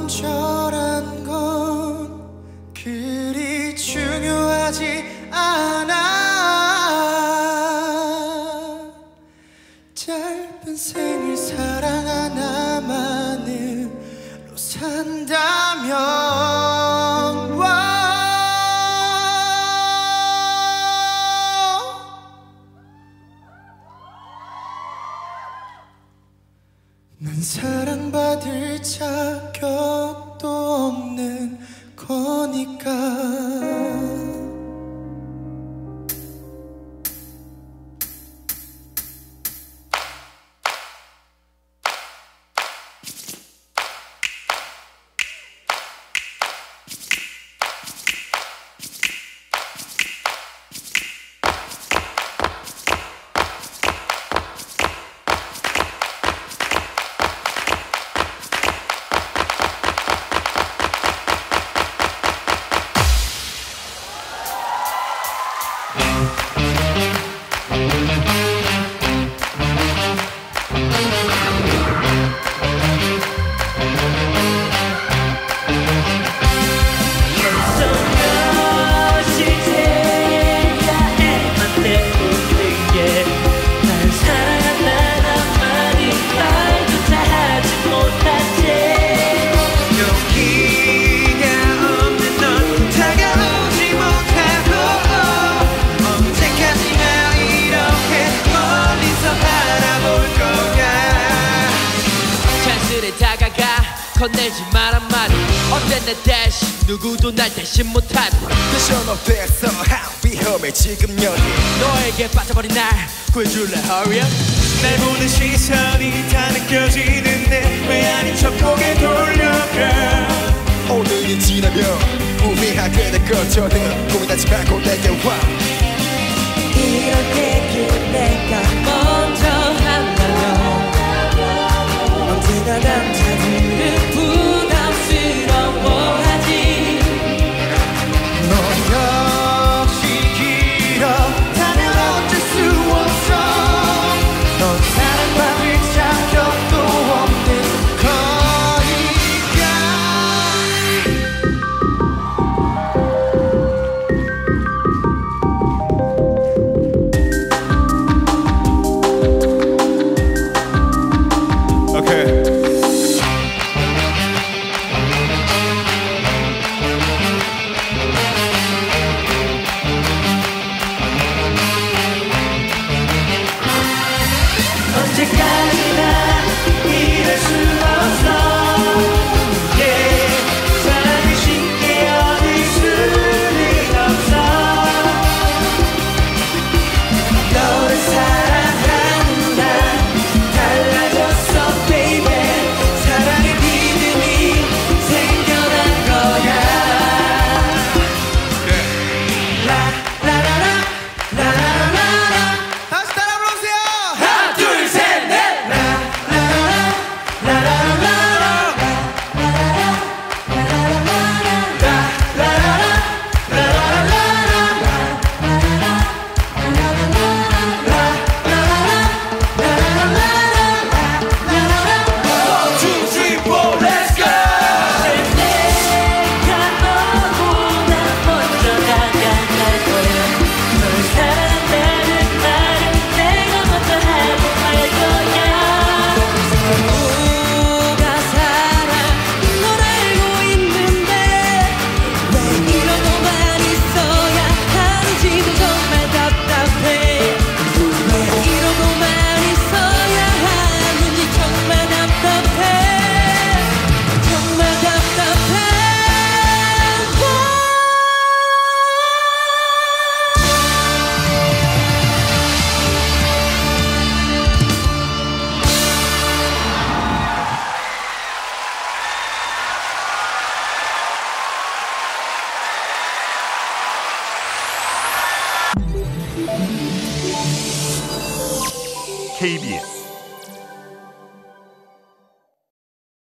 명절한 건 그리 중요하지 않아. 짧은 생을 사랑 하나만으로 산다면 난 사랑받을 자격도 없는 거니까. 건네지 말란 말이 언제나 대신 누구도 날 대신 못하지. Cushion 어땠어 위험해 지금 여기 너에게 빠져버린 날 구해줄래 hurry up. 날 보는 시선이 다 느껴지는데 왜 아닌 척 고개 돌려가. 오늘이 지나면 후회하게 될 거거든. 고민하지 말고 내게 와. 이럴 때 내가 먼저 한다면 언제나 남자들은 부담스러워하지. 너 역시 이렇다면 어쩔 수 없어. 넌 사랑받을 자격도 없는 거니까. Okay. 언제까지나 이럴 수 없어. Yeah. 사랑을 쉽게 얻을 수는 없어. 너를 사랑하는 난 달라졌어 baby. 사랑의 믿음이 생겨난 거야. 라라라라 라라라라. 다시 따라 불러주세요. 하나 둘 셋 넷. KBS